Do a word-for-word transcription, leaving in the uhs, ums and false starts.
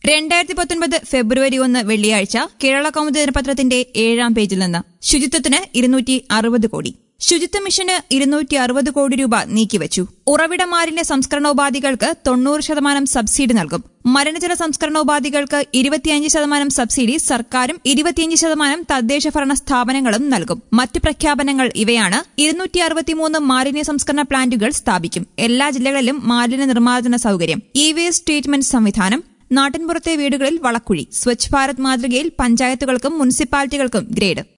രണ്ടായിരത്തി പത്തൊൻപത് ഫെബ്രുവരി ഒന്ന് വെള്ളിയാഴ്ച കേരള കൗമുദി ദിനപത്രത്തിന്റെ ഏഴാം പേജിൽ നിന്ന് ശുചിത്വത്തിന് ഇരുന്നൂറ്റി അറുപത് കോടി. ശുചിത്വ മിഷന് ഇരുന്നൂറ്റി അറുപത് കോടി രൂപ നീക്കിവച്ചു. ഉറവിട മാലിന്യ സംസ്കരണോപാധികൾക്ക് തൊണ്ണൂറ് ശതമാനം സബ്സിഡി നൽകും. മലിനജല സംസ്കരണോപാധികൾക്ക് ഇരുപത്തിയഞ്ച് ശതമാനം സബ്സിഡി സർക്കാരും ഇരുപത്തിയഞ്ച് ശതമാനം തദ്ദേശ ഭരണ സ്ഥാപനങ്ങളും നൽകും. മറ്റ് പ്രഖ്യാപനങ്ങൾ ഇവയാണ്. ഇരുന്നൂറ്റി അറുപത്തിമൂന്ന് മാലിന്യ സംസ്കരണ പ്ലാന്റുകൾ സ്ഥാപിക്കും. എല്ലാ ജില്ലകളിലും മാലിന്യ നിർമ്മാർജ്ജന സൌകര്യം, ഇ വേസ്റ്റ് ട്രീറ്റ്മെന്റ് സംവിധാനം, നാട്ടിൻപുറത്തെ വീടുകളിൽ വളക്കുഴി, സ്വച്ഛ് ഭാരത് മാതൃകയിൽ പഞ്ചായത്തുകൾക്കും മുനിസിപ്പാലിറ്റികൾക്കും ഗ്രേഡ്.